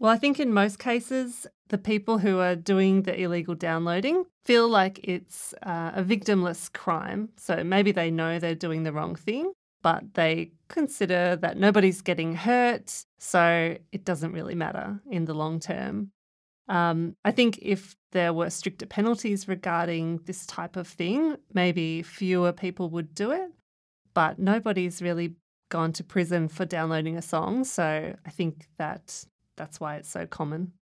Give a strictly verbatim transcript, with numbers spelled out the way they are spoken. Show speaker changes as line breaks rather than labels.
Well, I think in most cases, the people who are doing the illegal downloading feel like it's uh, a victimless crime. So maybe they know they're doing the wrong thing, but they consider that nobody's getting hurt, so it doesn't really matter in the long term. Um, I think if there were stricter penalties regarding this type of thing, maybe fewer people would do it, but nobody's really gone to prison for downloading a song, so I think that that's why it's so common.